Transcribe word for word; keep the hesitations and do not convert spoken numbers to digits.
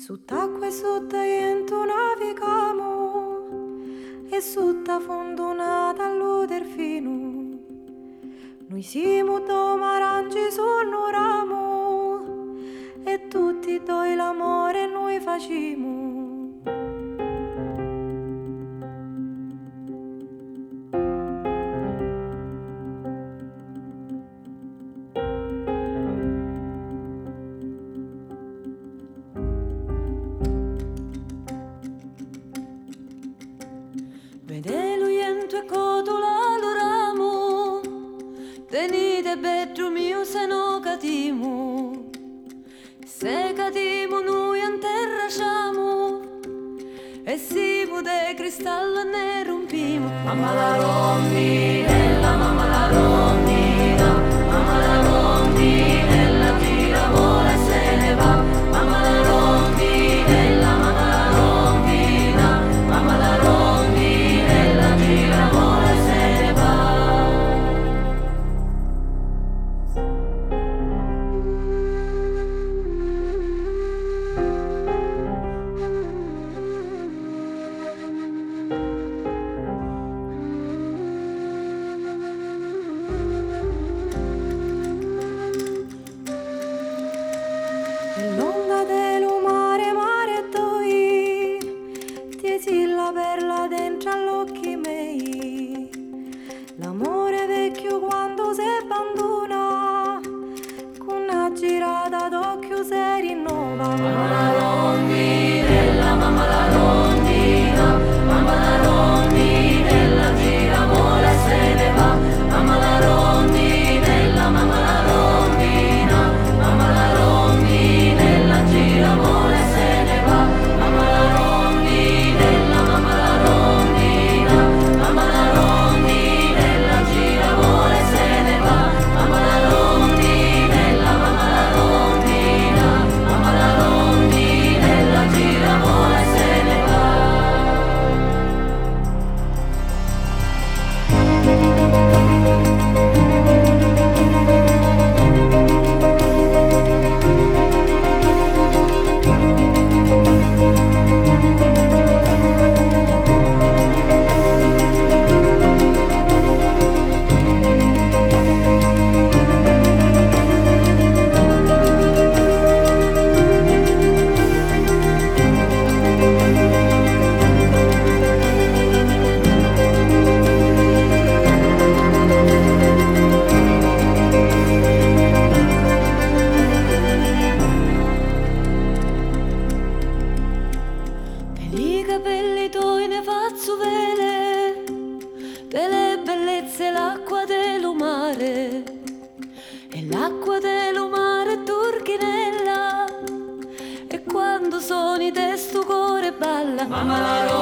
Sott'acqua e sotto vento navigamo e sotto fondonata allo delfino. Noi siamo due aranci sul ramo e tutti doi l'amore noi facciamo. Vede l'uiento e cotola lo ramo, tenite bedro mio se no catimo, se catimo noi anterracciamo, e si de cristallo ne rompimo. Mamma la rondinella, mamma la rondina, mamma la rondinella, tira vola e se ne va. Mamma la rondinella, mamma la rondina, mamma la rondinella, tira vola e se ne va. L'onda dello mare, mare toi, tiesi la perla dentro all'occhi miei. L'amore vecchio quando si abbandona, con una girata d'occhio si rinnova. Mamma la rondinella, mamma la rondina, mamma la rondinella, gira vola e se ne va. Mamma la rondinella, mamma la rondina, mamma la rondinella, gira vola e se ne va. Mamma la rondinella, mamma la rondina, mamma la rondinella, gira vola e se ne va. Mamma la rondinella, mamma la rondina, mamma la rondinella, gira vola e se ne va. Per i capelli tuoi ne faccio vele, delle bellezze l'acqua dello mare, e l'acqua dello mare è turchinella, e quando suoni te sto cuore balla. Mamma la